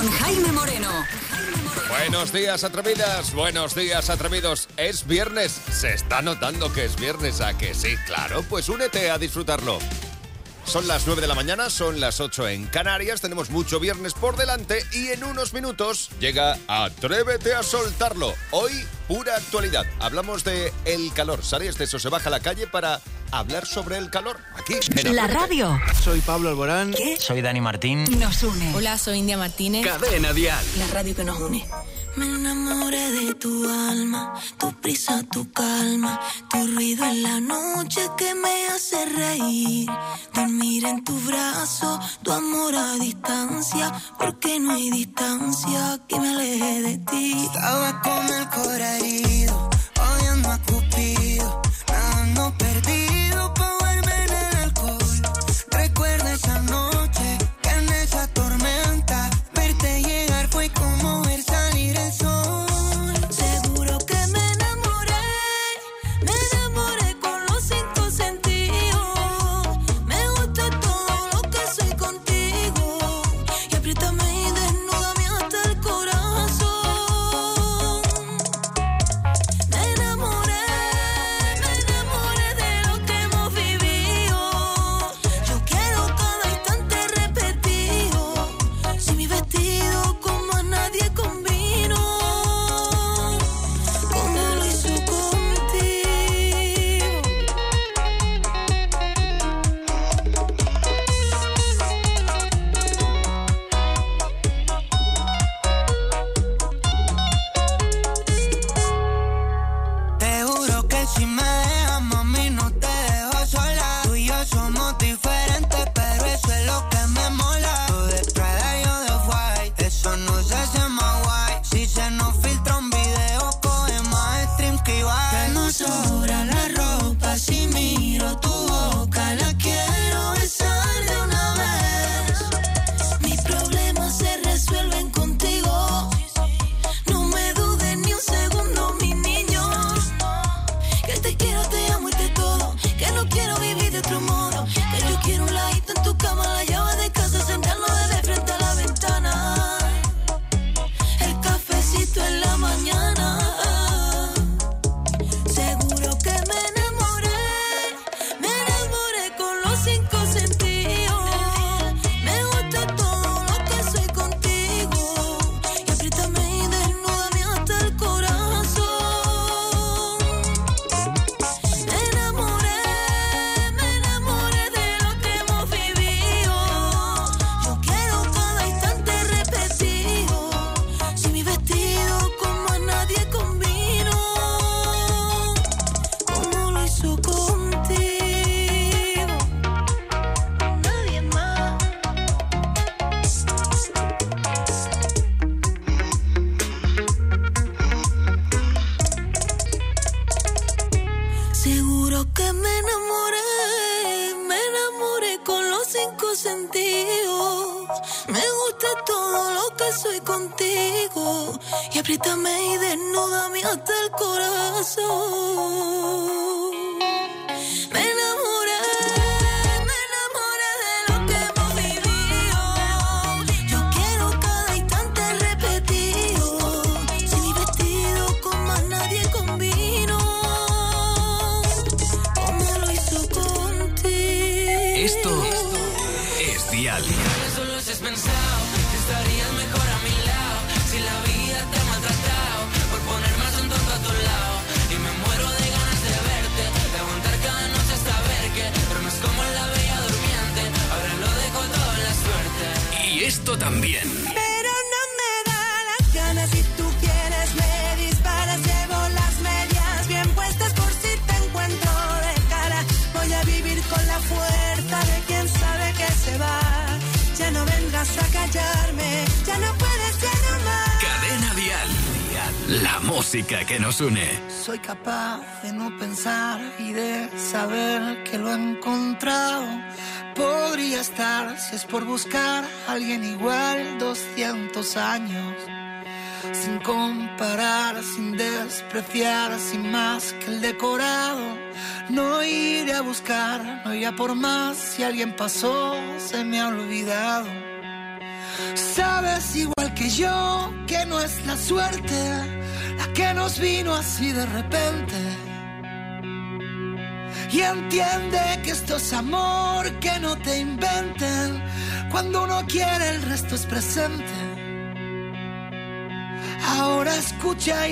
con Jaime Moreno. Buenos días, atrevidas, buenos días, atrevidos. Es viernes, se está notando que es viernes, ¿a que sí? Claro, pues únete a disfrutarlo. Son las 9 de la mañana, son las 8 en Canarias, tenemos mucho viernes por delante y en unos minutos llega Atrévete a soltarlo. Hoy, pura actualidad. Hablamos de el calor. ¿Sales de eso? Se baja a la calle para hablar sobre el calor. Aquí, en la radio. Soy Pablo Alborán. ¿Qué? Soy Dani Martín. Nos une. Hola, soy India Martínez. Cadena Dial. La radio que nos une. Me enamoré de tu alma, tu prisa, tu calma, tu ruido en la noche que me hace reír. Dormir en tu brazo, tu amor a distancia, porque no hay distancia que me aleje de ti. Estaba con el corazón herido, odiando a Cupido, nadando perdido pa' verme en el alcohol. Recuerda esa noche, que en esa tormenta, verte llegar fue como ver salir el sol. Seguro que me enamoré con los 5 sentidos. Me gusta todo lo que soy contigo, y apriétame y desnúdame hasta el corazón. Me enamoré de lo que hemos vivido. Yo quiero cada instante repetido, si mi vestido como a nadie combino, como lo hizo contigo. Te juro que si me dejas, mami, no te dejo sola. Tú y yo somos diferentes, pero eso es lo que me mola. Tú de Prada y yo de White, eso nos hace más guay. Si se nos filtra un video, coge más streams que Ibai. Que no sobra la ropa, si miro tu boca, la quiero besar de una vez. Mis problemas se resuelven contigo, no me dudes ni un segundo, mi niño. Que te quiero, te amo y te todo, que no quiero vivir de otro modo. Que yo quiero un ladito en tu cama, la llave de casa, sentarnos de frente a la ventana, el cafecito en la mañana. Seguro que me enamoré con los 5 sentidos. Me gusta todo lo que soy contigo, y apriétame y desnúdame hasta el corazón. Me enamoré de lo que hemos vivido. Yo quiero cada instante repetido, si mi vestido como a nadie combino, como lo hizo contigo, nadie más. Seguro que me enamoré con los 5 sentidos. Me gusta todo lo que soy contigo, y apriétame y desnúdame hasta el corazón. Me enamoré de lo que hemos vivido. Yo quiero cada instante repetido, si mi vestido con más nadie combino, como lo hizo contigo. Esto es Dial. Solo has pensado que estarías mejor a mi lado. Si la vida te ha maltratado por poner más un tonto a tu lado, y me muero de ganas de verte, de aguantar cada noche hasta ver que duermes como en la bella durmiente. Ahora lo dejo todo en la suerte. Y esto también. Pero no me da las ganas, si tú quieres me disparas. Llevo las medias bien puestas por si te encuentro de cara. Voy a vivir con la fuerza de quien sabe que se va. Ya no vendrás a callarme, ya no puedes, ya no más. Cadena Dial. La música que nos une. Soy capaz de no pensar y de saber que lo he encontrado. Podría estar, si es por buscar a alguien igual, 200 años. Sin comparar, sin despreciar, sin más que el decorado. No iré a buscar, no iré a por más. Si alguien pasó, se me ha olvidado. Sabes igual que yo que no es la suerte la que nos vino así de repente. Y entiende que esto es amor, que no te inventen. Cuando uno quiere el resto es presente. Ahora escucha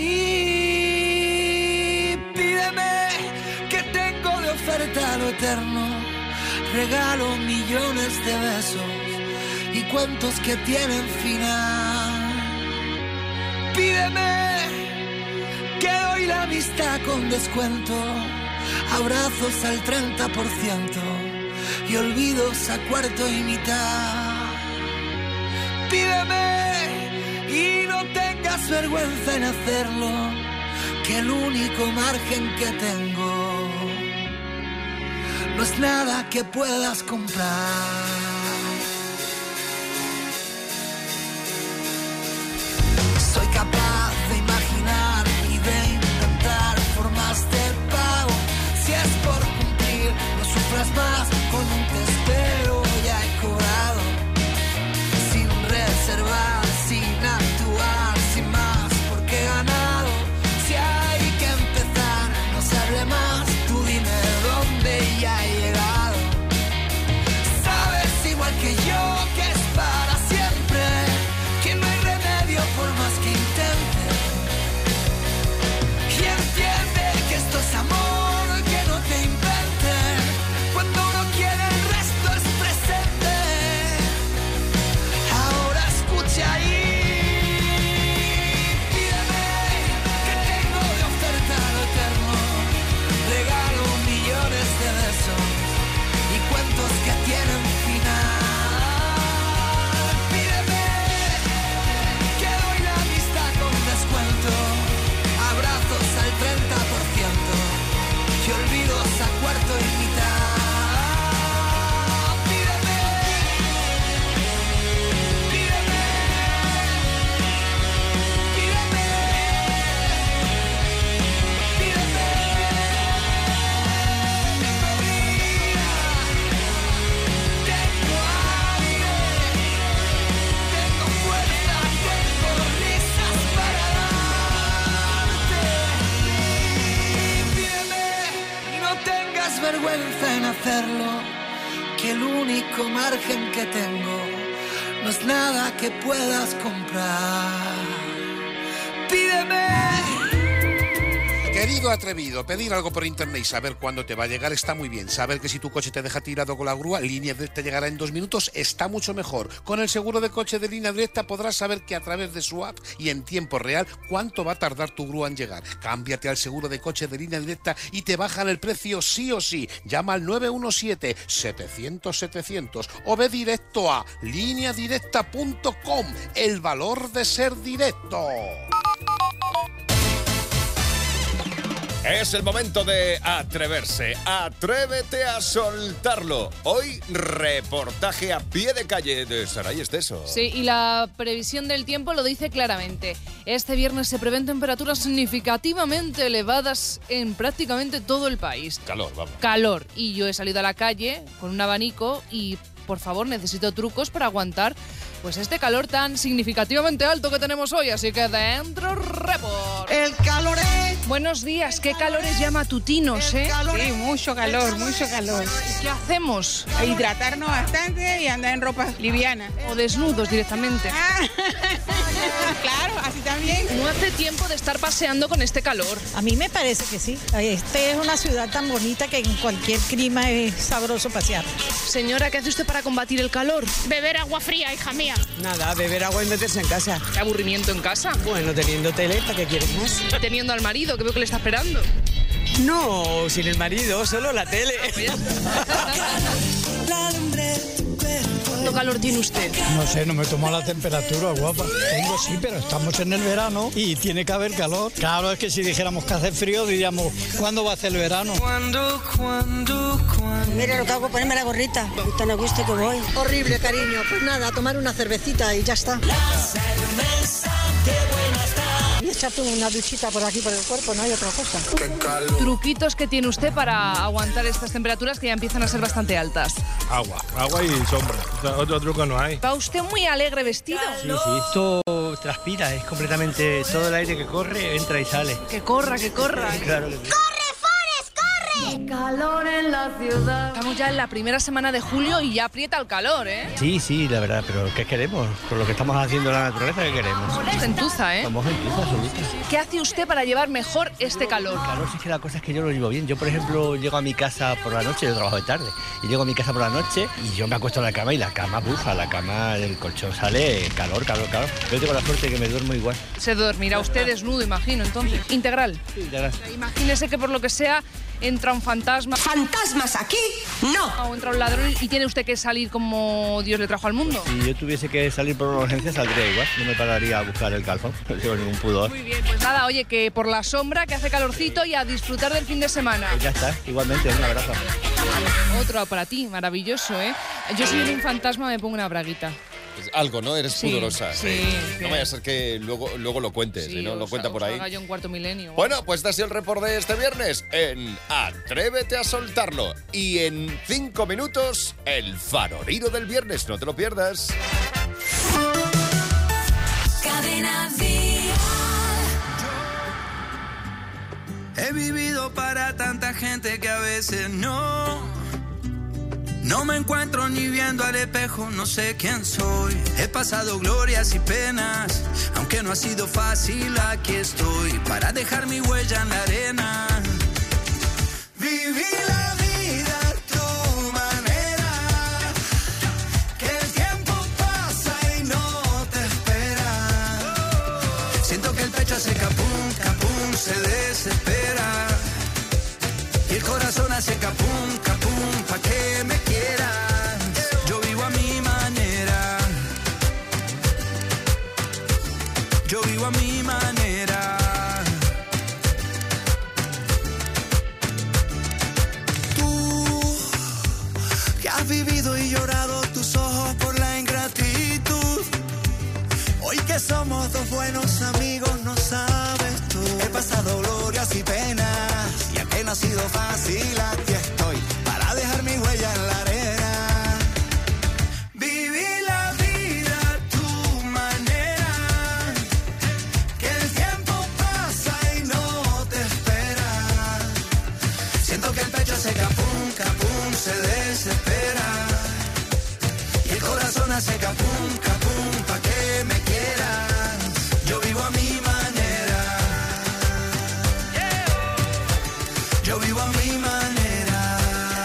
y pídeme que tengo de oferta lo eterno. Regalo millones de besos y cuentos que tienen final. Pídeme que doy la amistad con descuento, abrazos al 30% y olvidos a cuarto y mitad. Pídeme y no tengas vergüenza en hacerlo, que el único margen que tengo no es nada que puedas comprar. Soy capaz de imaginar y de inventar formas de pago. Si es por cumplir, no sufras más, con un te espero ya he cobrado. Sin reservar, sin actuar, sin más, porque he ganado. Si hay que empezar, no se hable más, tú dime dónde ya he llegado. Sabes igual que yo que es para siempre, que no hay remedio por más que intente. Y entiende que esto es amor, que no te inventen. Cuando uno quiere el resto es presente. Ahora escucha ahí. Pídeme que tengo de oferta lo eterno. Regalo millones de besos y cuentos que tienen final. Pídeme que doy la amistad con descuento, abrazos al 30% y olvidos a cuarto y mitad. Pídeme, pídeme, pídeme, pídeme. Tengo vida, tengo aire, tengo fuerza, tengo risas para darte. Pídeme y no tengas vergüenza en hacerlo, que el único margen que tengo no es nada que puedas comprar. Pídeme. Querido atrevido, pedir algo por internet y saber cuándo te va a llegar está muy bien. Saber que si tu coche te deja tirado con la grúa, Línea Directa llegará en 2 minutos está mucho mejor. Con el seguro de coche de Línea Directa podrás saber que a través de su app y en tiempo real cuánto va a tardar tu grúa en llegar. Cámbiate al seguro de coche de Línea Directa y te bajan el precio sí o sí. Llama al 917-700-700 o ve directo a lineadirecta.com. El valor de ser directo. Es el momento de atreverse. Atrévete a soltarlo. Hoy, reportaje a pie de calle de Saray Esteso. Sí, y la previsión del tiempo lo dice claramente. Este viernes se prevén temperaturas significativamente elevadas en prácticamente todo el país. Calor, vamos. Calor. Y yo he salido a la calle con un abanico y, por favor, necesito trucos para aguantar pues este calor tan significativamente alto que tenemos hoy. Así que dentro report. El calor es... Buenos días, qué calores ya matutinos, ¿eh? Sí, mucho calor, mucho calor. ¿Qué hacemos? A hidratarnos bastante y andar en ropa liviana. O desnudos directamente. Claro, así también. No hace tiempo de estar paseando con este calor. A mí me parece que sí. Este es una ciudad tan bonita que en cualquier clima es sabroso pasear. Señora, ¿qué hace usted para combatir el calor? Beber agua fría, hija mía. Nada, beber agua y meterse en casa. ¿Qué aburrimiento en casa? Bueno, teniendo tele, ¿para qué quieres más? Teniendo al marido, que veo que le está esperando. No, sin el marido, solo la tele. ¿Cuánto calor tiene usted? No sé, no me tomo la temperatura, guapa. Tengo sí, pero estamos en el verano y tiene que haber calor. Claro, es que si dijéramos que hace frío, diríamos, ¿cuándo va a ser el verano? ¿Cuándo? Mira, lo que hago, ponerme la gorrita. Gusto no guste que voy. Horrible, cariño. Pues nada, a tomar una cervecita y ya está. Y echarte una duchita por aquí, por el cuerpo, no hay otra cosa. Truquitos que tiene usted para aguantar estas temperaturas que ya empiezan a ser bastante altas. Agua y sombra. Otro truco no hay. Va usted muy alegre vestido. Sí, esto transpira, es completamente todo el aire que corre, entra y sale. Que corra. Claro que sí. Calor en la ciudad. Estamos ya en la primera semana de julio y ya aprieta el calor, ¿eh? Sí, la verdad, pero ¿qué queremos? Con lo que estamos haciendo en la naturaleza, ¿qué queremos? Gentuza, ¿eh? Estamos gentuza absoluta. ¿Qué hace usted para llevar mejor este calor? Claro, si es que la cosa es que yo lo llevo bien. Yo, por ejemplo, llego a mi casa por la noche, yo trabajo de tarde, y llego a mi casa por la noche y yo me acuesto en la cama y la cama bufa, la cama del colchón sale calor. Yo tengo la suerte de que me duermo igual. Se dormirá usted desnudo, imagino, entonces. ¿Integral? Sí, integral. Imagínese que por lo que sea entra un fantasma. ¿Fantasmas aquí? No. O entra un ladrón y tiene usted que salir como Dios le trajo al mundo. Si yo tuviese que salir por una urgencia, saldría igual. No me pararía a buscar el calzón, no tengo ningún pudor. Muy bien, pues nada, oye, que por la sombra, que hace calorcito y a disfrutar del fin de semana. Pues ya está, igualmente, un abrazo. Otro para ti, maravilloso, ¿eh? Yo si viene un fantasma me pongo una braguita. Algo, ¿no? Eres Sí, pudorosa. sí. No vaya a ser que luego lo cuentes, Sí, ¿no? Lo cuenta por ahí. Haga yo un cuarto milenio. Bueno, pues este ha sido el report de este viernes en Atrévete a soltarlo. Y en 5 minutos, el farolero del viernes. No te lo pierdas. Cadena Dial. He vivido para tanta gente que a veces no me encuentro ni viendo al espejo, no sé quién soy. He pasado glorias y penas, aunque no ha sido fácil, aquí estoy para dejar mi huella en la arena. Viví la vida a tu manera, que el tiempo pasa y no te espera. Siento que el pecho hace capum, capum, se desespera. Y el corazón hace capum, capum, pa' que me quieras. Yo vivo a mi manera. Yo vivo a mi manera. Tú, que has vivido y llorado tus ojos por la ingratitud. Hoy que somos dos buenos amigos, no sabes tú. He pasado glorias y penas, y aunque no ha sido fácil, aquí estoy para dejar mi huella en la arena. Viví la vida a tu manera, que el tiempo pasa y no te espera. Siento que el pecho hace capum, capum, se desespera. Y el corazón hace capum, capum, pa' que me quieras. Yo vivo a mi manera. Yo vivo a mi manera.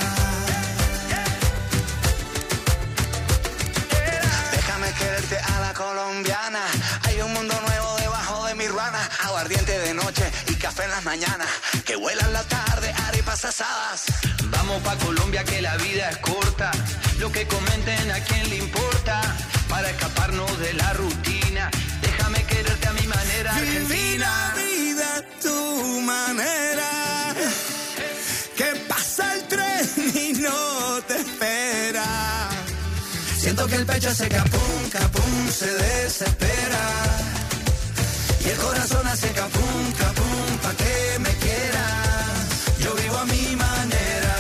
Déjame quererte a la colombiana. Hay un mundo nuevo debajo de mi ruana. Aguardiente de noche y café en las mañanas. Que vuelan la tarde, arepas asadas. Vamos pa' Colombia que la vida es corta. Lo que comenten a quién le importa. Para escaparnos de la rutina. Déjame quererte a mi manera. Viví la vida a tu manera. Que pasa el tren y no te espera. Siento que el pecho hace capum, capum, se desespera. Y el corazón hace capum, capum, pa' que me quieras. Yo vivo a mi manera.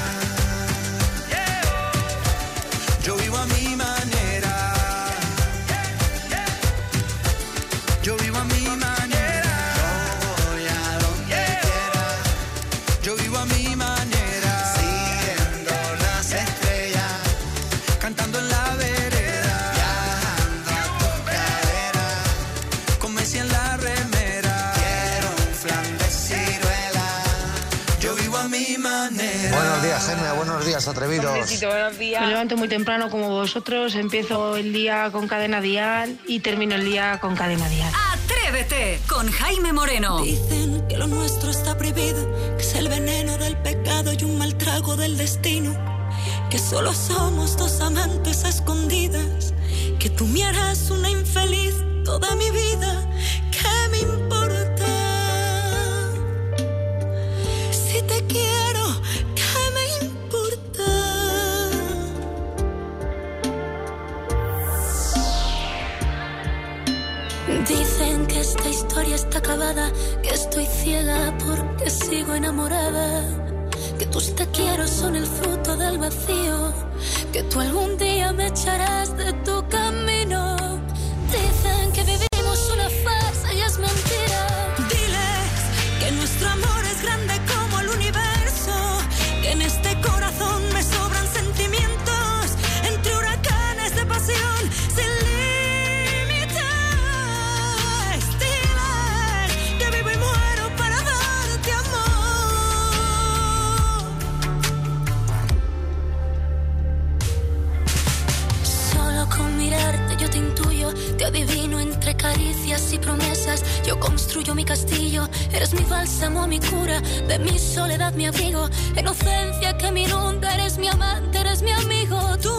Yo vivo a mi manera. Yo vivo a mi manera. Yo voy a donde quiera. Yo vivo a mi manera. Siguiendo las estrellas. Cantando en la vereda. Viajando a tu cadera. Con Messi en la remera. Quiero un flan de ciruela. Yo vivo a mi manera. Buenos días, Genia. Buenos días, atrevidos. Buenos días. Me levanto muy temprano como vosotros, empiezo el día con Cadena Dial y termino el día con Cadena Dial. Atrévete con Jaime Moreno. Dicen que lo nuestro está prohibido, que es el veneno del pecado y un mal trago del destino, que solo somos dos amantes a escondidas, que tú me harás una infeliz toda mi vida. ¿Qué me importa? Si te quiero, ¿qué me importa? Dicen que que esta historia está acabada, que estoy ciega porque sigo enamorada, que tus te quiero son el fruto del vacío, que tú algún día me echarás de tu camino. Dicen que vivimos una farsa y es mentira. Diles que nuestro amor es grande como el universo, que en este corazón me sobran sentimientos, entre huracanes de pasión sin límites. Diles que vivo y muero para darte amor. Solo con mirarte yo te intuyo, te adivino entre caricias y promesas. Yo construyo mi castillo, eres mi bálsamo, mi cura, de mi soledad mi abrigo, inocencia que me inunda, eres mi amante, eres mi amigo. Tú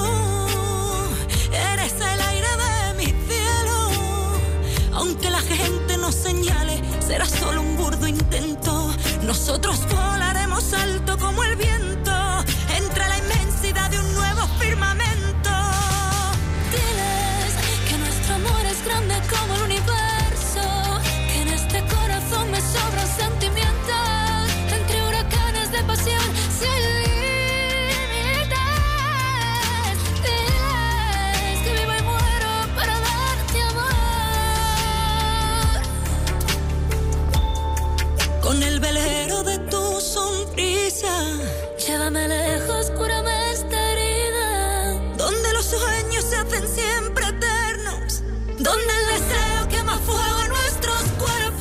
eres el aire de mi cielo, aunque la gente nos señale, será solo un burdo intento. Nosotros volaremos alto como el viento, entre la inmensidad de un nuevo firmamento. Diles que nuestro amor es grande como el universo, que en este corazón me sobran sentimientos, entre huracanes de pasión sin límites. Diles que vivo y muero para darte amor. Con el velero de tu sonrisa, llévame lejos, cúrame esta herida, donde los sueños se hacen siempre eternos, donde el deseo quema fuego en nuestros cuerpos.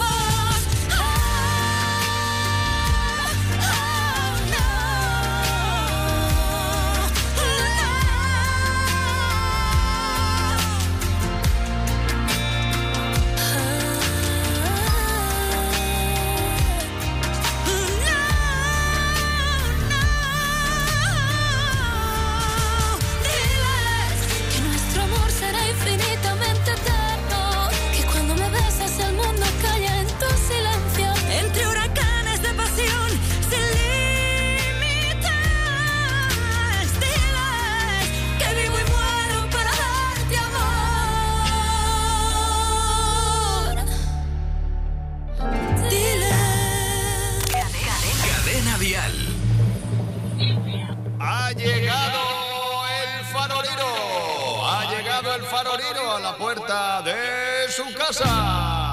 Que nuestro amor será infinitamente eterno, que cuando me besas el mundo calla en tu silencio, entre huracanes de pasión sin límites. Diles que vivo y muero para darte amor. Diles. Cadena Dial. Ha llegado el farolero. Ha llegado el farolero a la puerta de su casa.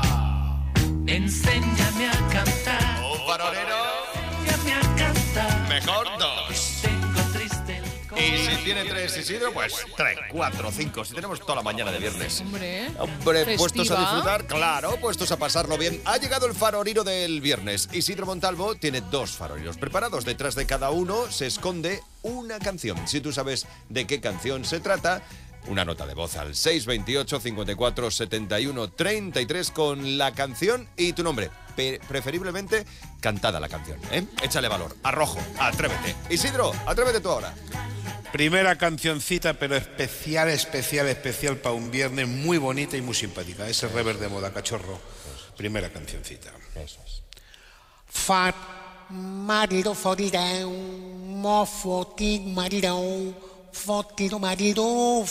Enséñame a cantar. Un farolero. Enséñame a cantar. Mejor dos. Tengo triste el Y si tiene tres, Isidro, pues 3, 4, 5. Si tenemos toda la mañana de viernes. Hombre, Hombre, puestos a festiva. disfrutar, claro, puestos a pasarlo bien. Ha llegado el farolero del viernes. Isidro Montalvo tiene 2 faroleros preparados. Detrás de cada uno se esconde una canción. Si tú sabes de qué canción se trata, una nota de voz al 628 54 71 33 con la canción y tu nombre. Preferiblemente cantada la canción, ¿eh? Échale valor. Arrojo, atrévete. Isidro, atrévete tú ahora. Primera cancioncita, pero especial para un viernes, muy bonita y muy simpática. Ese rever de moda, cachorro. Primera cancioncita. Eso es. Fat marido forirão, mofotig marirão, fotiro marido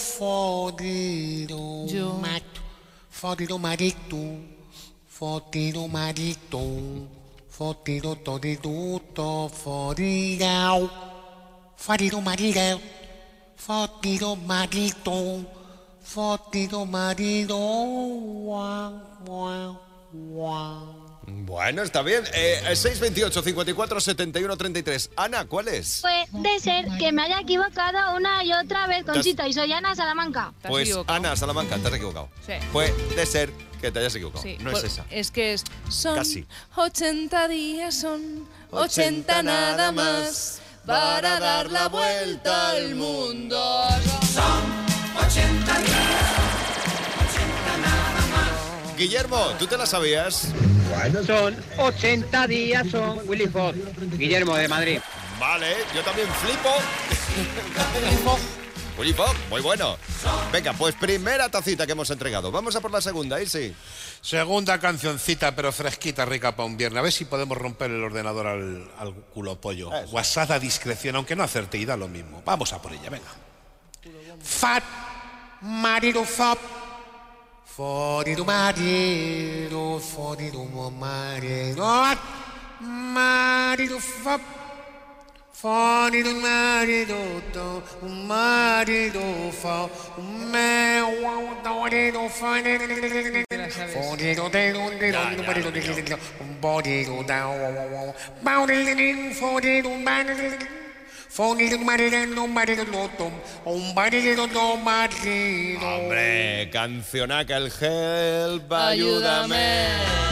forido Yo. mato, forido marido, fotiro marido, fotiro torido forirão, forido marirão, fotiro marido, fotiro marido, guau, guau, guau. Bueno, está bien. 628 54 71 33. Ana, ¿cuál es? Puede ser que me haya equivocado una y otra vez, Conchita, y soy Ana Salamanca. Pues Ana Salamanca, te has equivocado. Sí. Puede ser que te hayas equivocado. Sí, no es esa. Es que son Casi. 80 días, son 80 nada más para dar la vuelta al mundo. Son 80 días, 80 nada más. Guillermo, ¿tú te la sabías? Bueno, son 80 días, son Willy Fox. Guillermo, de Madrid. Vale, yo también flipo. Willy Fox, muy bueno. Venga, pues primera tacita que hemos entregado. Vamos a por la segunda, Isi. Segunda cancioncita, pero fresquita, rica para un viernes. A ver si podemos romper el ordenador al culo pollo. Eso. WhatsApp a discreción, aunque no acerte y da lo mismo. Vamos a por ella, venga. Fat marido fop, Forido marido, forido marido, marido fa. Forido marido, marido fa. Marido fa. Forido de marido, forido down. Bounding forido marido. Hombre, cancionaca el Help, ayúdame.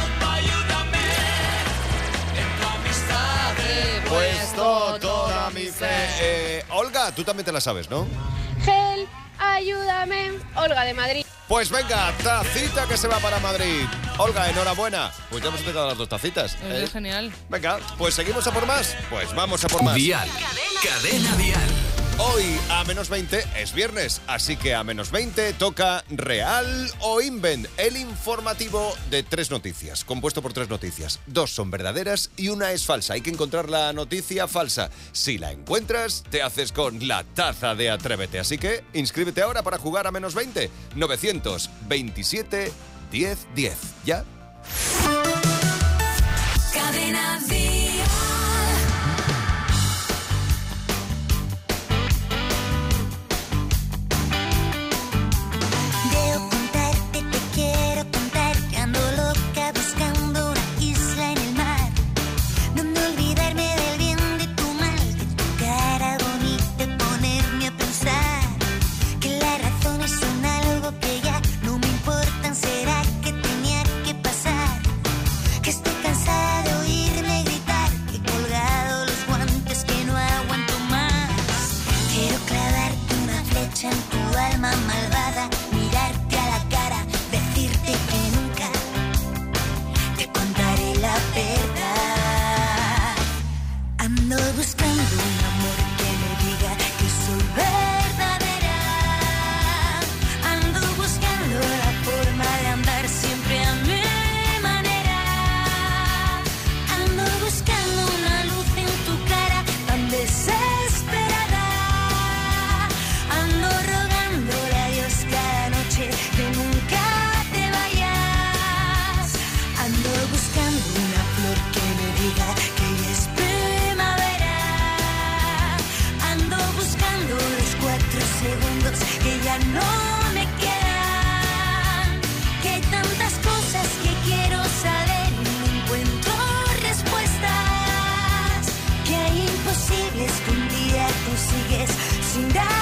En tu amistad he puesto toda mi fe. Olga, tú también te la sabes, ¿no? Gel, ayúdame. Olga de Madrid. Pues venga, tacita que se va para Madrid. Olga, enhorabuena. Pues ya hemos entregado las 2 tacitas. Es genial. Venga, pues seguimos a por más. Pues vamos a por más. Dial. Cadena Dial. Hoy a menos 20 es viernes, así que a menos 20 toca Real o Invent, el informativo de 3 noticias, compuesto por 3 noticias. 2 son verdaderas y 1 es falsa. Hay que encontrar la noticia falsa. Si la encuentras, te haces con la taza de Atrévete. Así que inscríbete ahora para jugar a menos 20. 927 10 10. ¿Ya? Cadena Dial. En tu alma malvada, mirarte a la cara, decirte que nunca te contaré la verdad. Ando buscando un amor que me diga que soy verdadera. Ando buscando la forma de andar siempre a mi manera. Ando buscando una luz en tu cara tan desesperada. Ando rogándole a Dios cada noche que nunca te vayas. Ando buscando una flor que me diga que ya es primavera. Ando buscando los 4 segundos que ya no me quedan. Que hay tantas cosas que quiero saber y no encuentro respuestas. Que hay imposibles que un día tú sigues sin dar.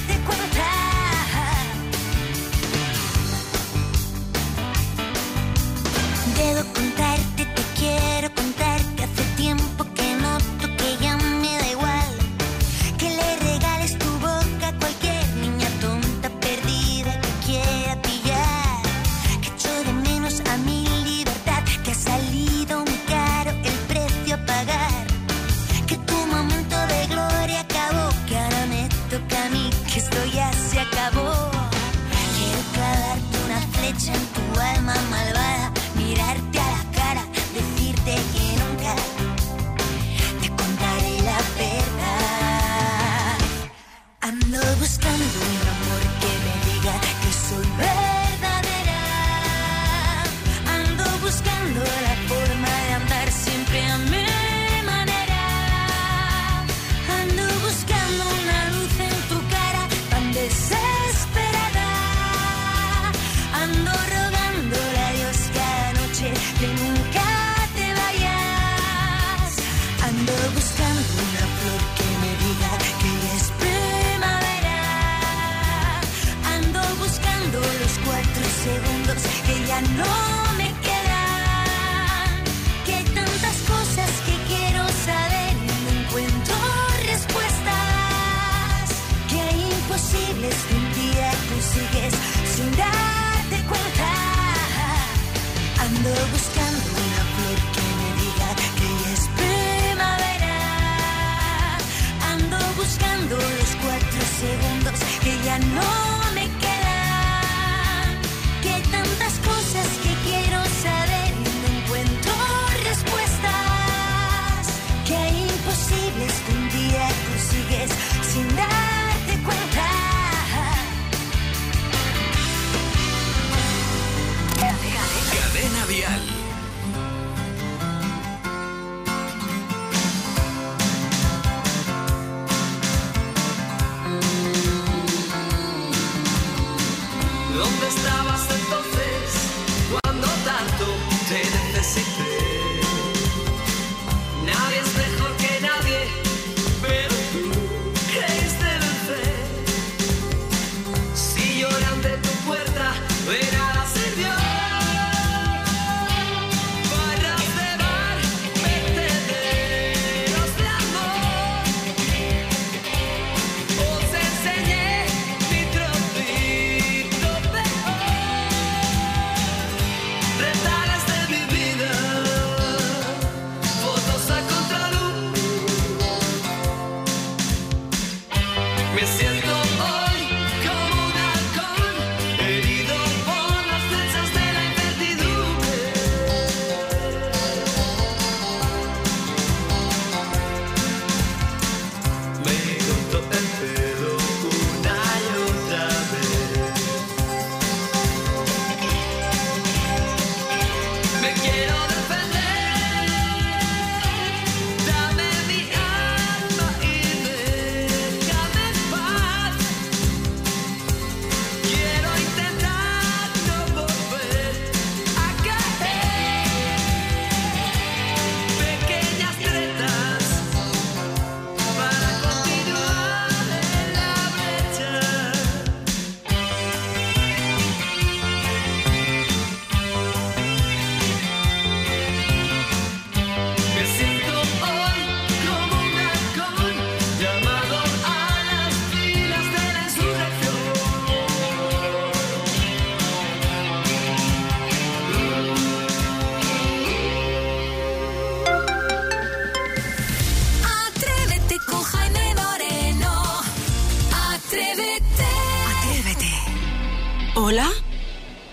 Debo contarte, te quiero contar que hace tiempo que noto que ya me da igual. Que le regales tu boca a cualquier niña tonta perdida que quiera pillar. Que echo de menos a mi libertad, que ha salido muy caro el precio a pagar. Que tu momento de gloria acabó, que ahora me toca a mí, que esto ya se acabó. Quiero clavarte una flecha en tu alma malvada, mirarte a la cara, decirte que nunca te contaré la verdad. Ando buscando un amor que me diga que soy verdadera. Ando buscando la forma de andar siempre a mi manera. Ando buscando una luz en tu cara tan desesperada. Ando rogándole a Dios cada noche que nunca te vayas. Ando buscando una flor que me diga que ya es primavera. Ando buscando los 4 segundos que ya no me quedan. Que hay tantas cosas que quiero saber y no encuentro respuestas. Que hay imposibles que un día tú sigues sin darte cuenta. Ando buscando una flor que me diga que ya es primavera. Ando buscando los 4 segundos que ya no me quedan. Que hay tantas cosas que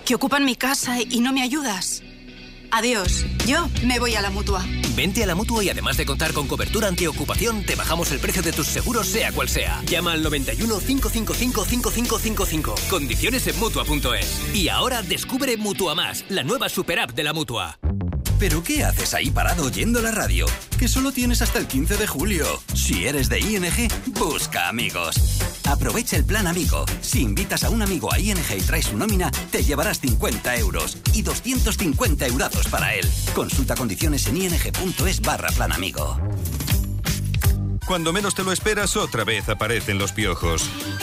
que ocupan mi casa y no me ayudas. Adiós, yo me voy a la Mutua. Vente a la Mutua y además de contar con cobertura antiocupación, te bajamos el precio de tus seguros sea cual sea. Llama al 91 555 5555. Condiciones en Mutua.es. Y ahora descubre Mutua Más, la nueva superapp de la Mutua. ¿Pero qué haces ahí parado oyendo la radio? Que solo tienes hasta el 15 de julio. Si eres de ING, busca amigos. Aprovecha el plan Amigo. Si invitas a un amigo a ING y traes su nómina, te llevarás 50 euros y 250 eurazos para él. Consulta condiciones en ing.es/plan amigo. Cuando menos te lo esperas, otra vez aparecen los piojos.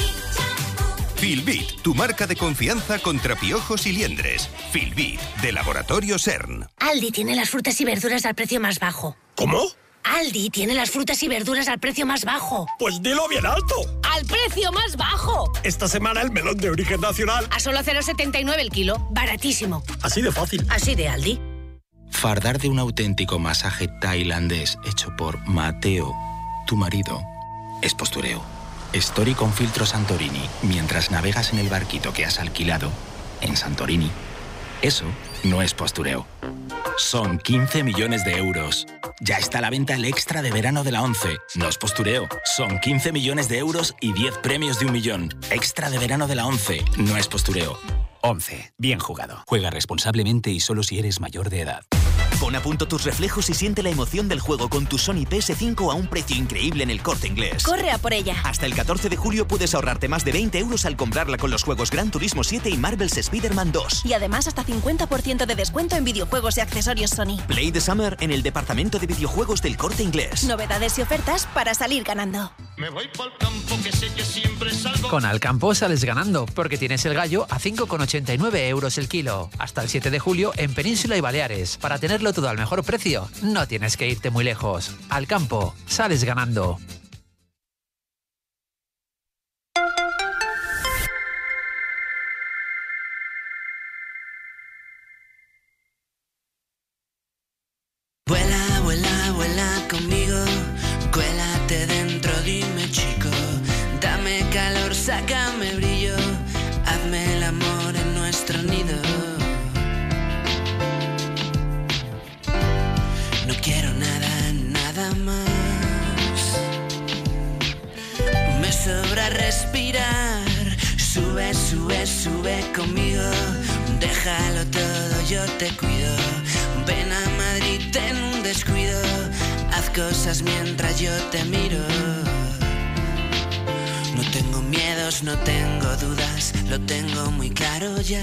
Filbit, tu marca de confianza contra piojos y liendres. Filbit, de Laboratorio CERN. Aldi tiene las frutas y verduras al precio más bajo. ¿Cómo? Aldi tiene las frutas y verduras al precio más bajo. Pues dilo bien alto. ¡Al precio más bajo! Esta semana el melón de origen nacional. A solo 0,79 el kilo. Baratísimo. Así de fácil. Así de Aldi. Fardar de un auténtico masaje tailandés hecho por Mateo, tu marido, es postureo. Story con filtro Santorini mientras navegas en el barquito que has alquilado en Santorini. Eso no es postureo. Son 15 millones de euros. Ya está a la venta el extra de verano de la 11. No es postureo. Son 15 millones de euros y 10 premios de 1 millón. Extra de verano de la 11. No es postureo. 11. Bien jugado. Juega responsablemente y solo si eres mayor de edad. Pon a punto tus reflejos y siente la emoción del juego con tu Sony PS5 a un precio increíble en El Corte Inglés. ¡Corre a por ella! Hasta el 14 de julio puedes ahorrarte más de 20 euros al comprarla con los juegos Gran Turismo 7 y Marvel's Spider-Man 2. Y además hasta 50% de descuento en videojuegos y accesorios Sony. Play the Summer en el departamento de videojuegos del Corte Inglés. Novedades y ofertas para salir ganando. Me voy pa'l campo que sé que siempre salgo. Con Alcampo sales ganando, porque tienes el gallo a 5,89 euros el kilo. Hasta el 7 de julio en Península y Baleares. Para tenerlo todo al mejor precio, no tienes que irte muy lejos. Alcampo, sales ganando. Vuela, vuela, vuela conmigo, cuélate dentro, dime chico, dame calor, sácame brillo, hazme el amor en nuestro nido. No quiero nada, nada más, me sobra respirar, sube, sube, sube conmigo, déjalo todo, yo te cuido. Ven a Madrid en un descuido, haz cosas mientras yo te miro. No tengo miedos, no tengo dudas, lo tengo muy claro ya.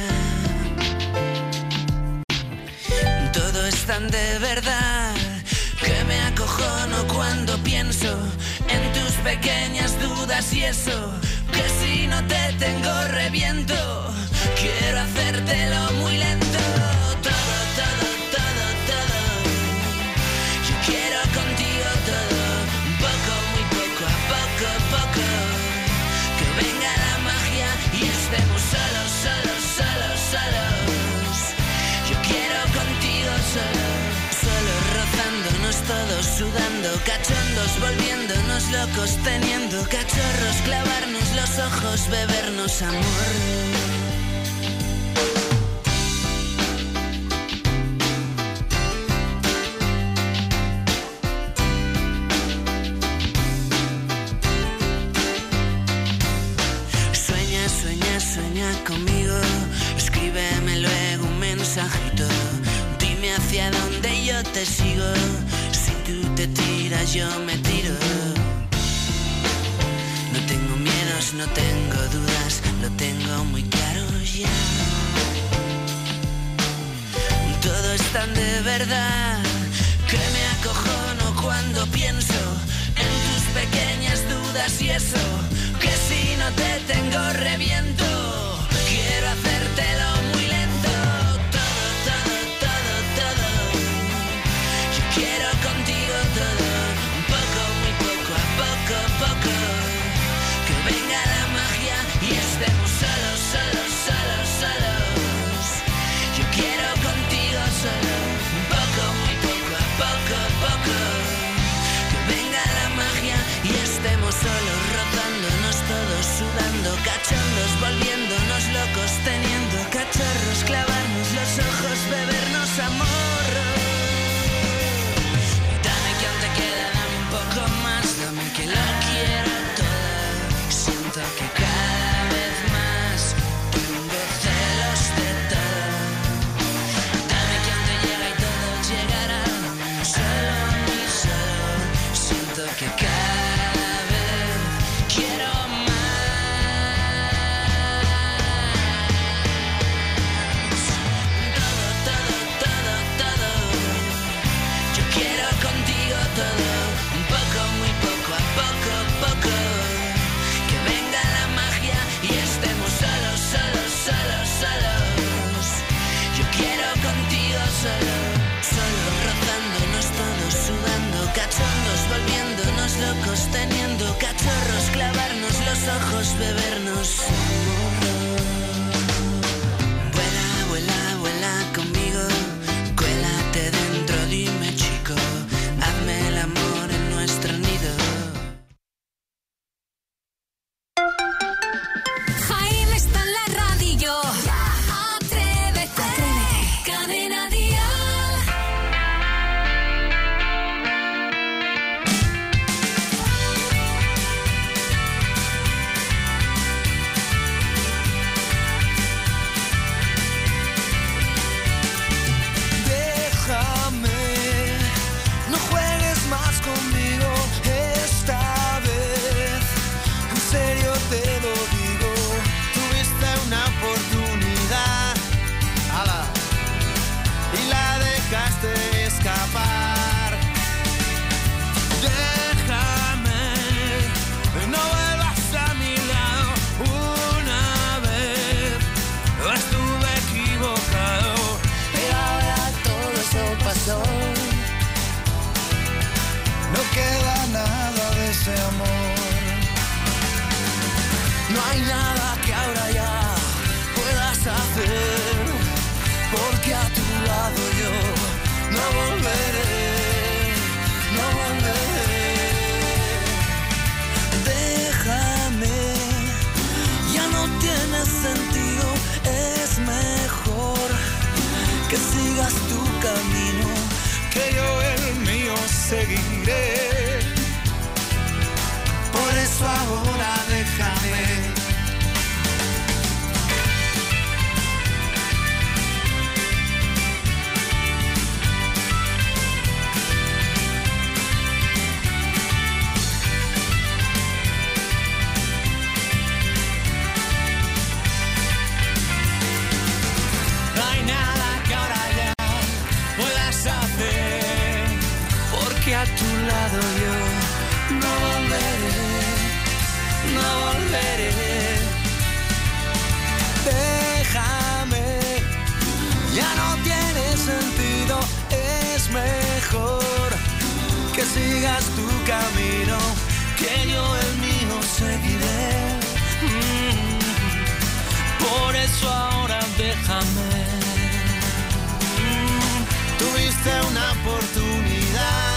Todo es tan de verdad que me acojono cuando pienso en tus pequeñas dudas y eso, que si no te tengo reviento, quiero hacértelo muy lento. Quiero contigo todo, poco, muy poco, a poco, poco. Que venga la magia y estemos solos, solos, solos, solos. Yo quiero contigo solo, solo rozándonos todos, sudando, cachondos, volviéndonos locos, teniendo cachorros, clavarnos los ojos, bebernos amor. Conmigo, escríbeme luego un mensajito, dime hacia dónde yo te sigo, si tú te tiras yo me tiro. No tengo miedos, no tengo dudas, lo tengo muy claro ya. Todo es tan de verdad que me acojono cuando pienso en tus pequeñas dudas y eso, que si no te tengo reviento. Quiero hacértelo muy lento, todo, todo, todo, todo. Yo quiero contigo todo, poco, muy poco, a poco, poco. Que venga la magia y estemos solos, solos, solos, solos. Yo quiero contigo solo, poco, muy poco, a poco, poco. Que venga la magia y estemos solos, rozándonos todos, sudando, cachondos, volviendo. amor. Dame que aún te queda, dame un poco más, dame que lo quiero todo. Siento que cada vez más tengo celos de todo. Dame que aún te llega y todo llegará, solo a mí solo. Siento que cada vez quiero locos, teniendo cachorros, clavarnos los ojos, bebernos. Vuela, vuela, vuela conmigo, cuélate dentro, dime chico, hazme el amor en nuestro nido. Jaime está en la radio. Atrévete. Cadena Dial. Escapar. Déjame, no vuelvas a mi lado. Una vez estuve equivocado, pero ahora todo eso pasó. No queda nada de ese amor. No hay nada que ahora ya puedas hacer, porque a tu lado yo no volveré, no volveré. Déjame, ya no tiene sentido, es mejor que sigas tu camino, que yo el mío seguiré. Por eso ahora déjame. A tu lado yo no volveré, no volveré. Déjame, ya no tiene sentido, es mejor que sigas tu camino, que yo el mío seguiré. Por eso ahora déjame. Tuviste una oportunidad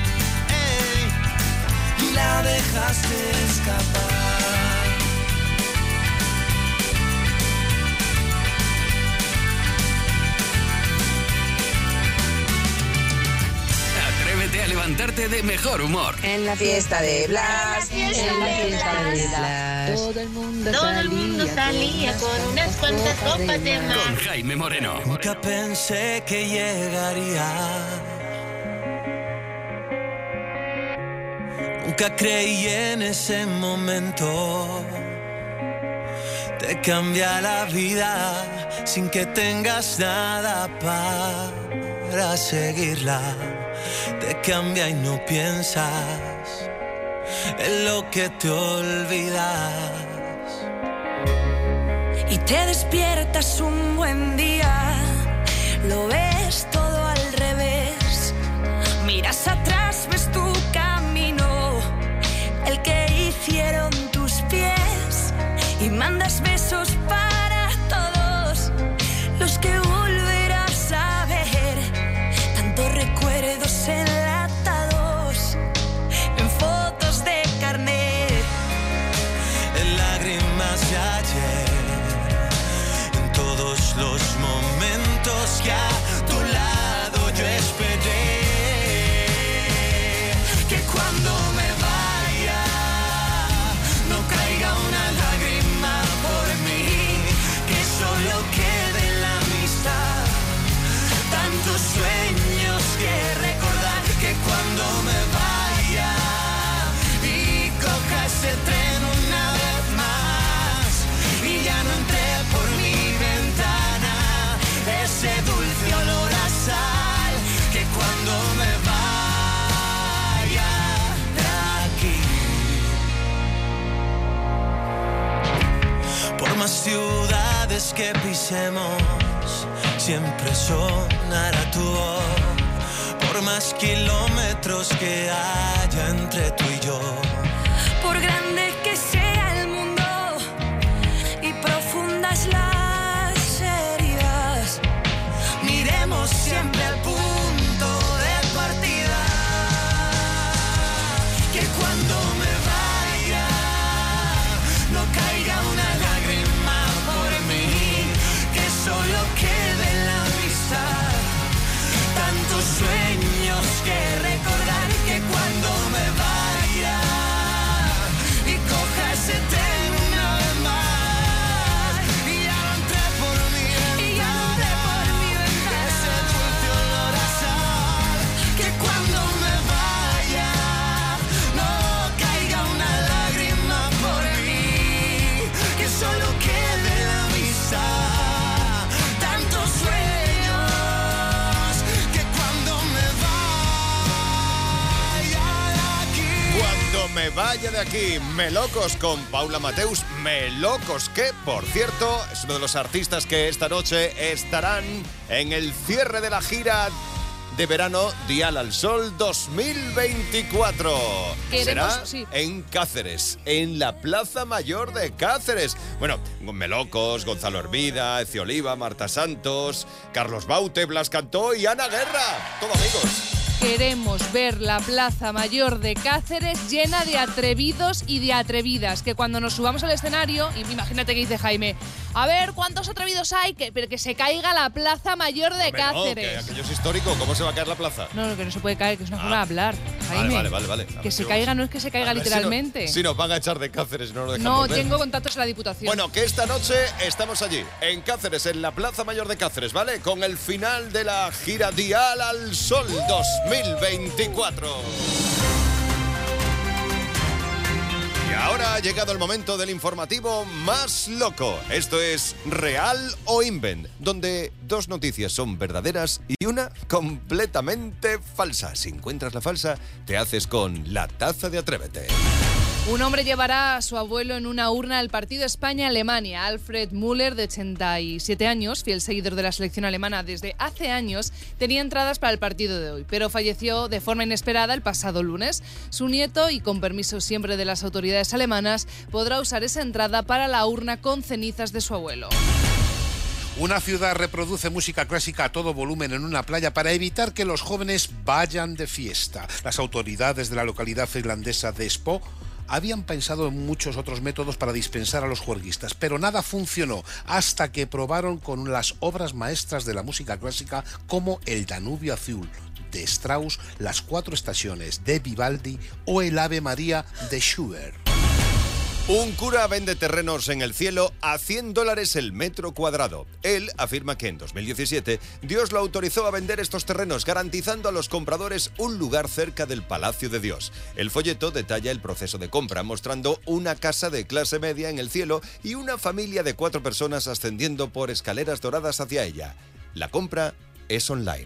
y la dejaste escapar. Atrévete a levantarte de mejor humor. En la fiesta de Blas, en la fiesta de Blas, todo el mundo salía con unas cuantas copas de más. Con Jaime Moreno. Nunca pensé que llegaría. Nunca creí en ese momento. Te cambia la vida sin que tengas nada para seguirla. Te cambia y no piensas en lo que te olvidas. Y te despiertas un buen día, lo ves todo al revés. Miras atrás, ves tu camino, el que hicieron tus pies, y mandas besos para todos los que volverás a ver. Tantos recuerdos enlatados en fotos de carnet, en lágrimas de ayer, en todos los momentos pies que pisemos, siempre sonará tu voz. Por más kilómetros que haya entre tú y yo. Por grande que sea el mundo y profundas las heridas, miremos siempre al punto de partida. Que cuando me vaya no caiga una lágrima por mí, que solo quede la vista tantos sueños que recordar, que cuando me vaya y coja ese tren una vez más y ya no entré por mi ventana, ese dulce olor a sal, que cuando me vaya no caiga una lágrima por mí, que solo quede la vista tantos sueños, que cuando me vaya de aquí. Cuando me vaya de aquí, Melocos con Paula Mateus. Melocos, que por cierto es uno de los artistas que esta noche estarán en el cierre de la gira de verano Dial al Sol 2024. Será en Cáceres, en la Plaza Mayor de Cáceres. Bueno, Melocos, Gonzalo Hermida, Eci Oliva, Marta Santos, Carlos Baute, Blas Cantó y Ana Guerra. Todo amigos. Queremos ver la Plaza Mayor de Cáceres llena de atrevidos y de atrevidas, que cuando nos subamos al escenario, y imagínate que dice Jaime, a ver cuántos atrevidos hay, pero que se caiga la Plaza Mayor de Cáceres. No, que aquello es histórico, ¿cómo se va a caer la plaza? No, que no se puede caer, que es una forma de hablar, Jaime. Vale. Que se caiga no es que se caiga literalmente. Si nos van a echar de Cáceres, no lo dejamos. No, ver. tengo contactos en la Diputación. Bueno, que esta noche estamos allí, en Cáceres, en la Plaza Mayor de Cáceres, ¿vale? Con el final de la gira Dial al Sol 2024. Y ahora ha llegado el momento del informativo más loco. Esto es Real o Invent, donde dos noticias son verdaderas y una completamente falsa. Si encuentras la falsa, te haces con la taza de Atrévete. Un hombre llevará a su abuelo en una urna al partido España-Alemania. Alfred Müller, de 87 años, fiel seguidor de la selección alemana desde hace años, tenía entradas para el partido de hoy, pero falleció de forma inesperada el pasado lunes. Su nieto, y con permiso siempre de las autoridades alemanas, podrá usar esa entrada para la urna con cenizas de su abuelo. Una ciudad reproduce música clásica a todo volumen en una playa para evitar que los jóvenes vayan de fiesta. Las autoridades de la localidad finlandesa de Espoo habían pensado en muchos otros métodos para dispensar a los juerguistas, pero nada funcionó hasta que probaron con las obras maestras de la música clásica como El Danubio Azul de Strauss, Las Cuatro Estaciones de Vivaldi o El Ave María de Schubert. Un cura vende terrenos en el cielo a $100 el metro cuadrado. Él afirma que en 2017 Dios lo autorizó a vender estos terrenos, garantizando a los compradores un lugar cerca del Palacio de Dios. El folleto detalla el proceso de compra, mostrando una casa de clase media en el cielo y una familia de 4 personas ascendiendo por escaleras doradas hacia ella. La compra es online.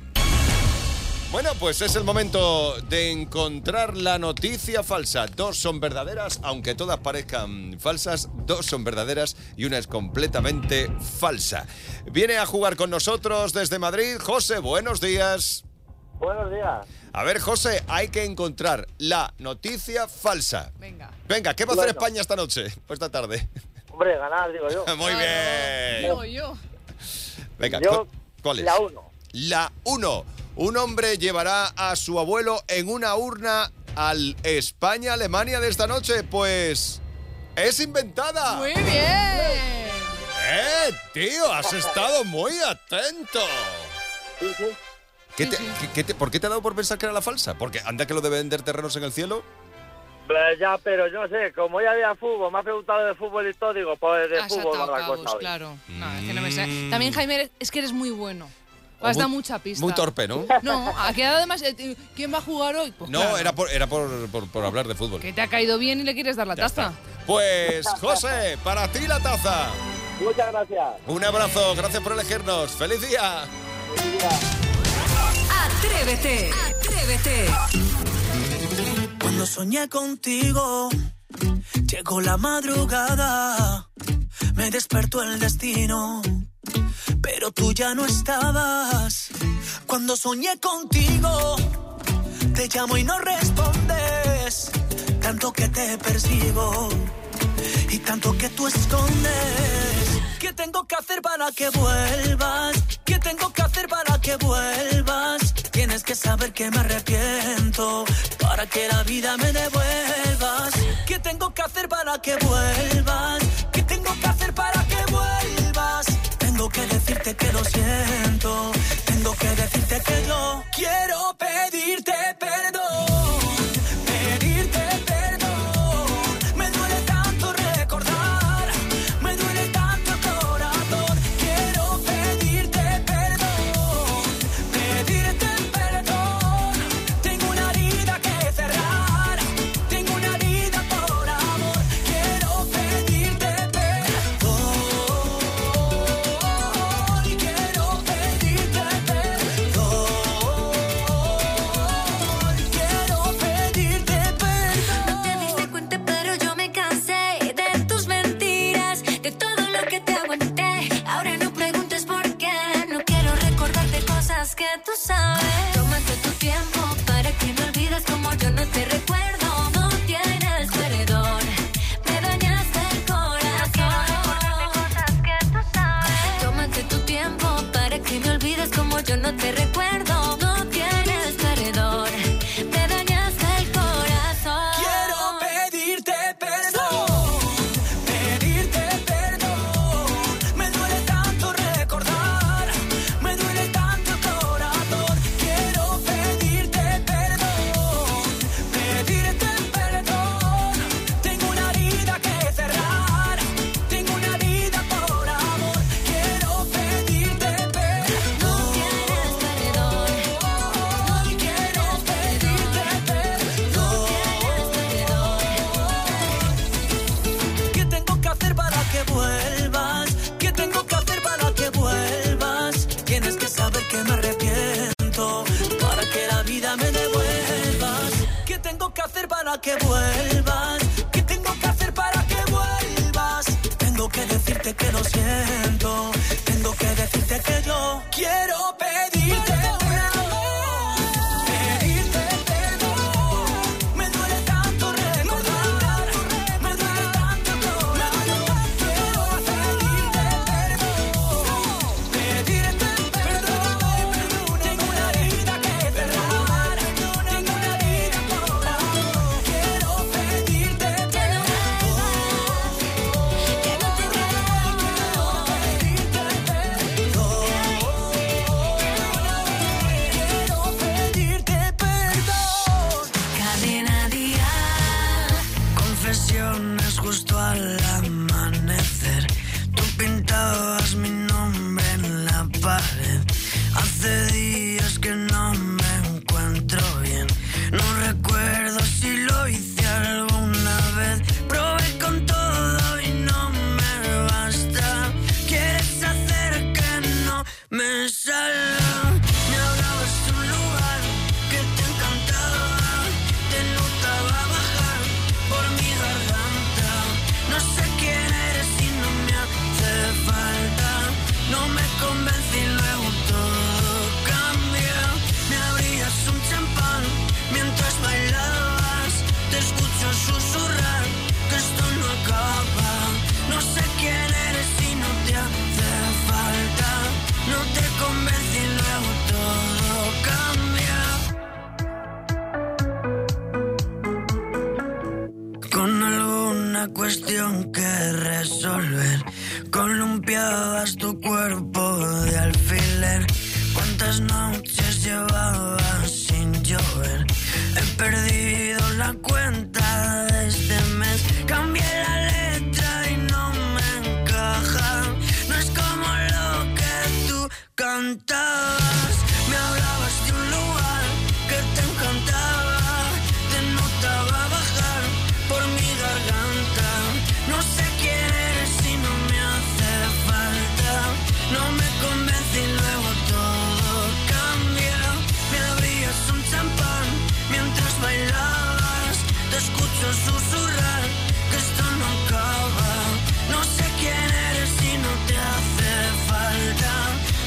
Bueno, pues es el momento de encontrar la noticia falsa. 2 son verdaderas, aunque todas parezcan falsas, 2 son verdaderas y una es completamente falsa. Viene a jugar con nosotros desde Madrid José, buenos días. Buenos días. A ver, José, hay que encontrar la noticia falsa. Venga, ¿qué va a hacer España esta noche o esta tarde? Hombre, ganar, digo yo. Muy bien. Yo. Venga, Yo, ¿cuál es? la 1. La 1. Un hombre llevará a su abuelo en una urna al España-Alemania de esta noche. Pues es inventada. Muy bien. Tío, has estado muy atento. Sí, sí. ¿Por qué te ha dado por pensar que era la falsa? Porque anda que lo de vender terrenos en el cielo. Pues ya, pero yo no sé, como ya había fútbol, me ha preguntado de fútbol y todo, digo, pues de Has fútbol atado va la cosa cabos, hoy. claro. No, es que no me sé. También, Jaime, es que eres muy bueno. Has dado mucha pista. Muy torpe, ¿no? No, ha quedado además. ¿Quién va a jugar hoy? Pues No, claro. era por hablar de fútbol. Que te ha caído bien y le quieres dar la taza. Pues, José, para ti la taza. Muchas gracias. Un abrazo, gracias por elegirnos. ¡Feliz día! Atrévete, atrévete. Cuando soñé contigo, llegó la madrugada, me despertó el destino pero tú ya no estabas. Cuando soñé contigo, te llamo y no respondes. Tanto que te persigo y tanto que tú escondes. ¿Qué tengo que hacer para que vuelvas? ¿Qué tengo que hacer para que vuelvas? Tienes que saber que me arrepiento para que la vida me devuelvas. ¿Qué tengo que hacer para que vuelvas? ¿Qué tengo que hacer para que vuelvas? Tengo que decirte que lo siento. Tengo que decirte que yo quiero pedirte perdón. Que tú sabes, tómate tu tiempo para que me olvides como yo no te recuerdo. No tienes perdón, me dañaste el corazón. Cosas que tú sabes. Tómate tu tiempo para que me olvides como yo no te recuerdo. No tienes perdón, me dañaste el corazón. Quiero pedirte perdón. Pedirte perdón. Me duele tanto recordar. Me duele tanto. Que me arrepiento para que la vida me devuelvas. ¿Qué tengo que hacer para que vuelvas? ¿Qué tengo que hacer para que vuelvas? Tengo que decirte que lo siento. Tengo que decirte que yo quiero pedirte perdón. Pedirte perdón. Me duele tanto recordar. Me duele tanto recordar. Quiero pedirte perdón. Pedirte justo al amanecer, tú pintabas mi nombre en la pared. Hace días que no me encuentro bien. No recuerdo si lo hice alguna vez. Probé con todo y no me basta. Quieres hacer que no me salga. Me hablabas de un lugar que te encantaba. Te notaba bajar por mi garganta. No sé quién eres y no me hace falta. No me convence y luego todo cambia. Me abrías un champán mientras bailabas. Te escucho susurrar que esto no acaba. No sé quién eres y no te hace falta. No te convence y luego todo cambia. Con alguna cuestión que resolver, columpiabas tu cuerpo de alfiler. ¿Cuántas noches llevabas sin llover? He perdido la cuenta de este mes. Cambié la letra y no me encaja. No es como lo que tú cantabas. Me hablabas de un lugar que te encantaba. Te notaba bajar por mi garganta. No sé quién eres y no me hace falta. No me convence y luego todo cambia. Me abrías un champán mientras bailabas. Te escucho susurrar que esto no acaba. No sé quién eres y no te hace falta.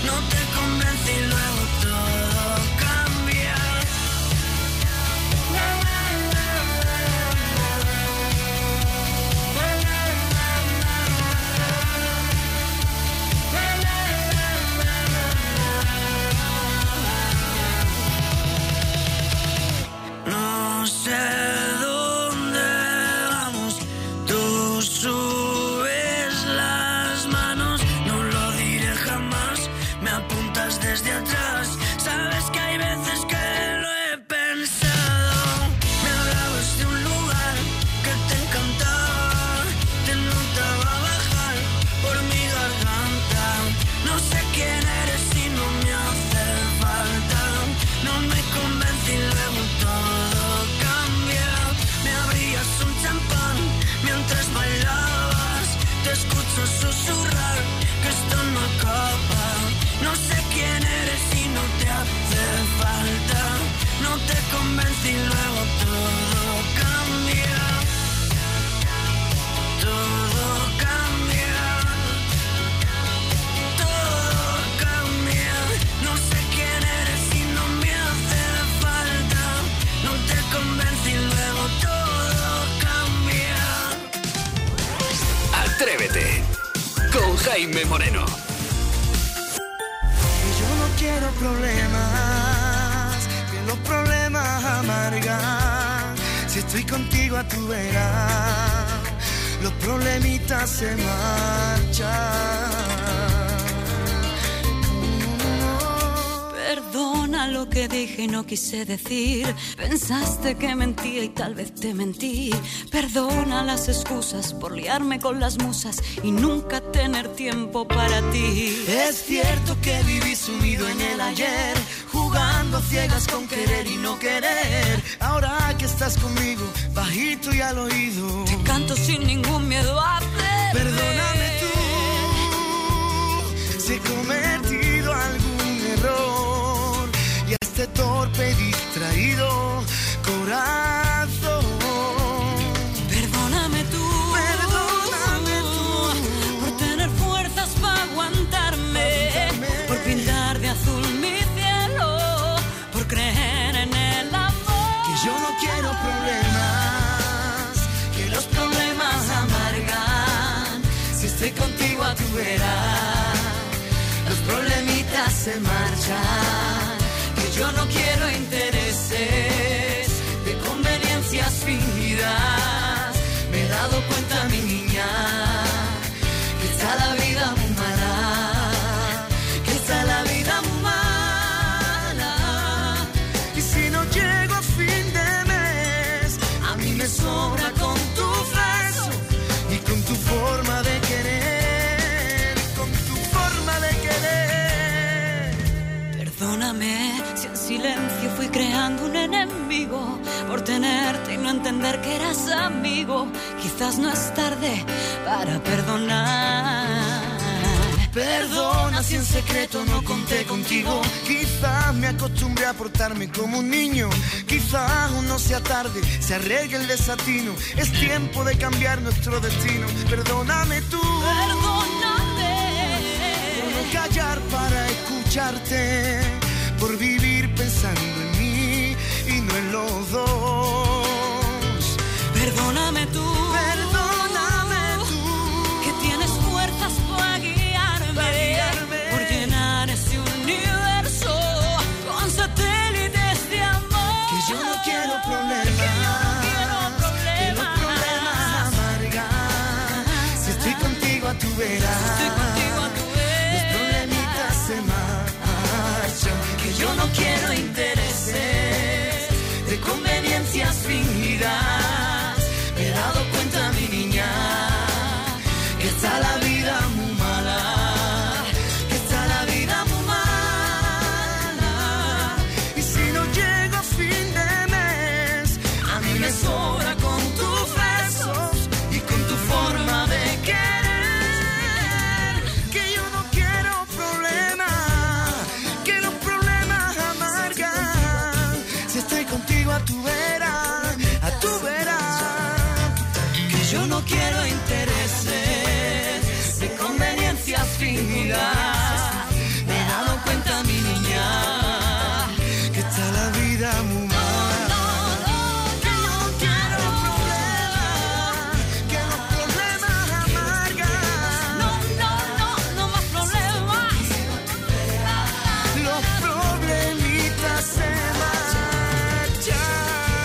atrás. Sabes que hay veces que lo he pensado. Me hablabas de un lugar que te encantaba, te notaba bajar por mi garganta. No sé quién eres y no me hace falta. No me convence y luego todo cambia. Me abrías un champán mientras bailabas. Te escucho susurrar que esto no acaba. No sé quién eres y no te hace falta. No te convence y luego todo cambia. Todo cambia. Todo cambia. No sé quién eres y no me hace falta. No te convence y luego todo cambia. Atrévete con Jaime Moreno. Yo no quiero problemas, que los problemas amargan. Si estoy contigo a tu vera, los problemitas se marchan. Perdona lo que dije y no quise decir. Pensaste que mentía y tal vez te mentí. Perdona las excusas por liarme con las musas y nunca tener tiempo para ti. Es cierto que viví sumido en el ayer, jugando a ciegas con querer y no querer. Ahora que estás conmigo, bajito y al oído, te canto sin ningún miedo a perder. Perdóname tú, si he cometido algún error y a este torpe y distraído corazón. Perdóname tú por tener fuerzas para aguantarme, por pintar de azul mi cielo, por creer en el amor. Que yo no quiero problemas, que los problemas amargan. Si estoy contigo a tu vera, los problemitas se marchan. Que yo no quiero intereses de conveniencias fingidas. Me he dado cuenta, mi niña, que está la vida muy mala, que está la vida muy mala. Y si no llego a fin de mes, a mí me sobra con tu beso y con tu forma de querer, con tu forma de querer. Perdóname si en silencio fui creando un enemigo por tenerte y no entender que eras amigo. Quizás no es tarde para perdonar. Perdona si en secreto no conté contigo. Quizás me acostumbré a portarme como un niño. Quizás aún no sea tarde, se arregle el desatino. Es tiempo de cambiar nuestro destino. Perdóname tú. Perdóname. Por no callar para escucharte, por vivir pensando en mí y no en los dos. Perdóname tú. Perdóname tú. Que tienes fuerzas para guiarme, por llenar ese universo con satélites de amor. Que yo no quiero problemas, que los problemas amargan. Si estoy contigo a tu vera, los problemitas se marchan. Que yo no quiero intereses de conveniencias fingidas. Me he dado cuenta, mi niña, que está la vida muy mala, que está la vida muy mala. Y si no llego a fin de mes, a mí me sobra con tus besos y con tu forma de querer. Que yo no quiero problemas, que los problemas amargan. Si estoy contigo a tu vera, a tu vera. Que yo no quiero intereses de conveniencias fingidas. Me he dado cuenta, mi niña, que está la vida muy mala. Que yo no quiero problemas, que los problemas amargan. No más problemas. Los problemitas se marchan.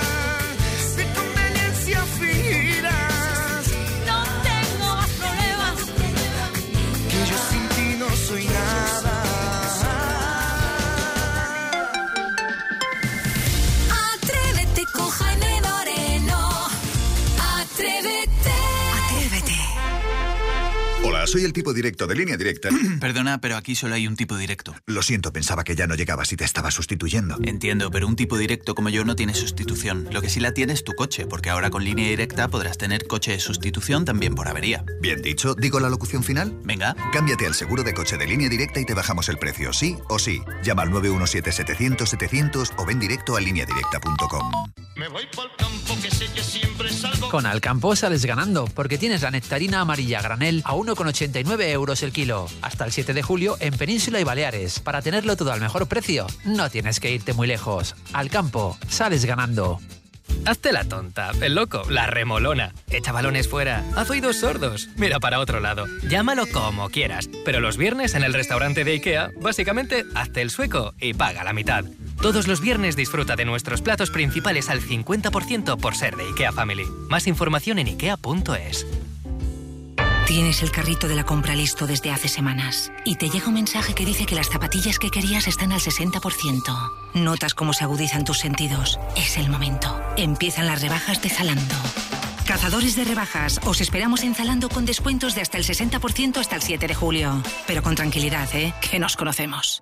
soy el tipo directo de Línea Directa. Perdona, pero aquí solo hay un tipo directo. Lo siento, pensaba que ya no llegabas y te estaba sustituyendo. Entiendo, pero un tipo directo como yo no tiene sustitución. Lo que sí la tiene es tu coche, porque ahora con Línea Directa podrás tener coche de sustitución también por avería. Bien dicho. ¿Digo la locución final? Venga. Cámbiate al seguro de coche de Línea Directa y te bajamos el precio, sí o sí. Llama al 917-700-700 o ven directo a lineadirecta.com. Me voy pa'l campo que sé que siempre salgo. Con Alcampo sales ganando, porque tienes la nectarina amarilla granel a 1,89 euros el kilo. Hasta el 7 de julio en Península y Baleares. Para tenerlo todo al mejor precio, no tienes que irte muy lejos. Alcampo, sales ganando. Hazte la tonta, el loco, la remolona. Echa balones fuera, haz oídos sordos, mira para otro lado. Llámalo como quieras, pero los viernes en el restaurante de IKEA, básicamente, hazte el sueco y paga la mitad. Todos los viernes disfruta de nuestros platos principales al 50% por ser de IKEA Family. Más información en ikea.es. Tienes el carrito de la compra listo desde hace semanas y te llega un mensaje que dice que las zapatillas que querías están al 60%. Notas cómo se agudizan tus sentidos. Es el momento. Empiezan las rebajas de Zalando. Cazadores de rebajas, os esperamos en Zalando con descuentos de hasta el 60% hasta el 7 de julio. Pero con tranquilidad, que nos conocemos.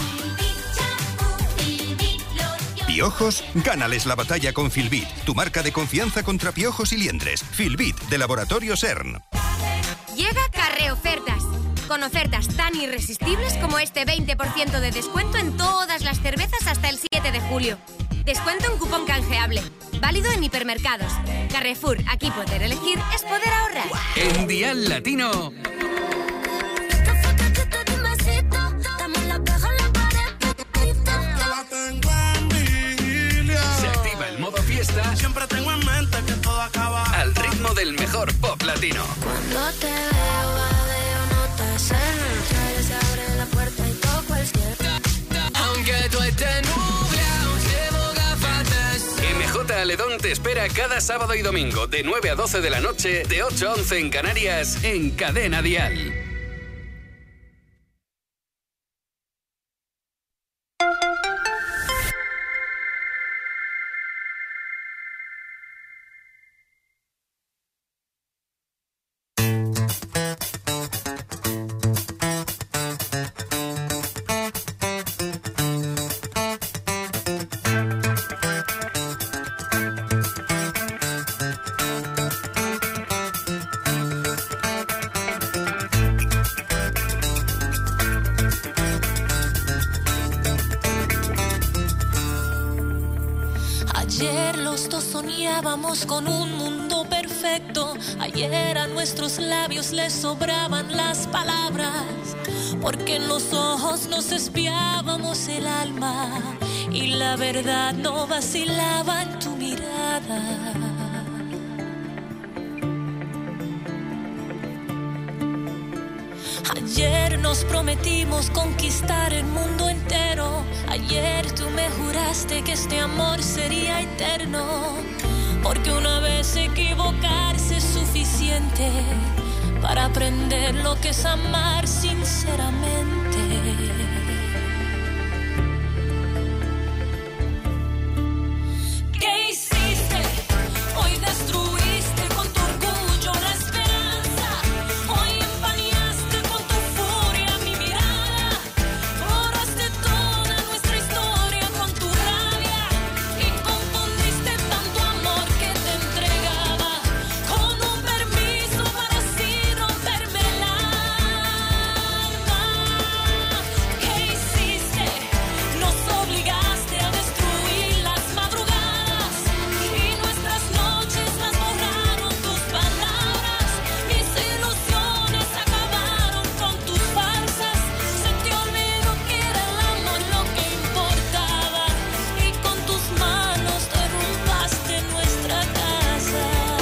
¿Piojos? Gánales la batalla con Filbit, tu marca de confianza contra piojos y liendres. Filbit, de Laboratorio CERN. Llega Carre Ofertas, con ofertas tan irresistibles como este 20% de descuento en todas las cervezas hasta el 7 de julio. Descuento en cupón canjeable, válido en hipermercados. Carrefour, aquí poder elegir es poder ahorrar. En Dial Latino. Se activa el modo fiesta. Siempre tengo en mente que todo acaba Al ritmo del mejor pop latino. Cuando te veo, badeo, no te sé. Se abre la puerta y toco el cielo. Aunque tú estés nublado, llevo gafatas. MJ Aledón te espera cada sábado y domingo de 9 a 12 de la noche, de 8 a 11 en Canarias, en Cadena Dial. Ayer los dos soñábamos con un mundo perfecto. Ayer a nuestros labios les sobraban las palabras, porque en los ojos nos espiábamos el alma y la verdad no vacilaba en tu mirada. Ayer nos prometimos conquistar el mundo entero. Ayer tú me juraste que este amor sería eterno, porque una vez equivocarse es suficiente para aprender lo que es amar sinceramente. ¿Qué hiciste? Hoy destruiste con tu orgullo la esperanza. Hoy empañaste con tu furia mi mirada. Borraste toda nuestra historia con tu rabia y confundiste tanto amor que te entregaba con un permiso para así romperme el alma. ¿Qué hiciste? Nos obligaste a destruir las madrugadas y nuestras noches las borraron tus palabras. Mis ilusiones acabaron con tus farsas. Se te olvidó que era el amor lo que importaba y con tus manos derrumbaste nuestra casa.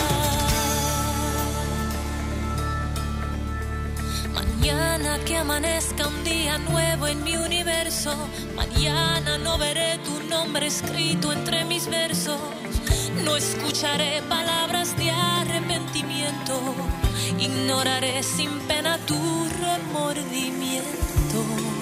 Mañana que amanezca un día nuevo en mi universo. Mañana no veré tu nombre escrito entre mis versos. No escucharé palabras de arrepentimiento. Ignoraré sin pena tu remordimiento.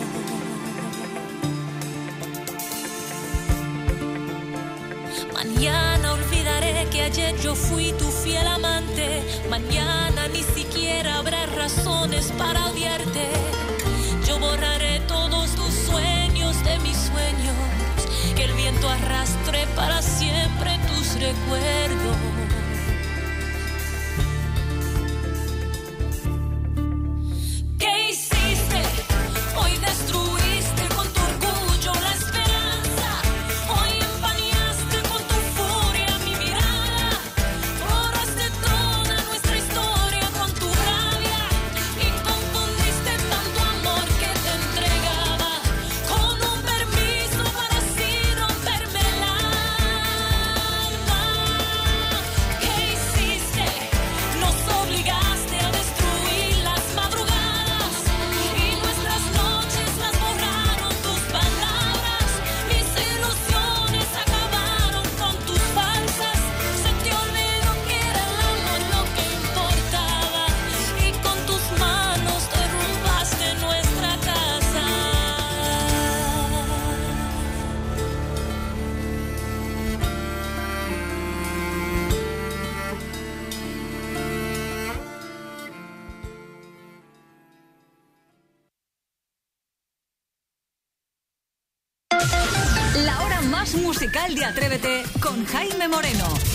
Mañana olvidaré que ayer yo fui tu fiel amante. Mañana ni siquiera habrá razones para odiarte. Yo borraré todos tus sueños de mis sueños, que el viento arrastre para siempre tus recuerdos. ¿Qué hiciste? Hoy destruiste con tu orgullo la esperanza. Hoy empañaste con tu furia mi mirada. Borraste toda nuestra historia con tu rabia y confundiste tanto amor que te entregaba con un permiso para así romperme el alma. ¿Qué hiciste? Nos obligaste a destruir las madrugadas y nuestras noches las borraron tus palabras. Mis ilusiones acabaron con tus falsas. Se te olvidó que era el amor lo que importaba y con tus manos derrumbaste nuestra casa. La hora más musical de Atrévete con Jaime Moreno.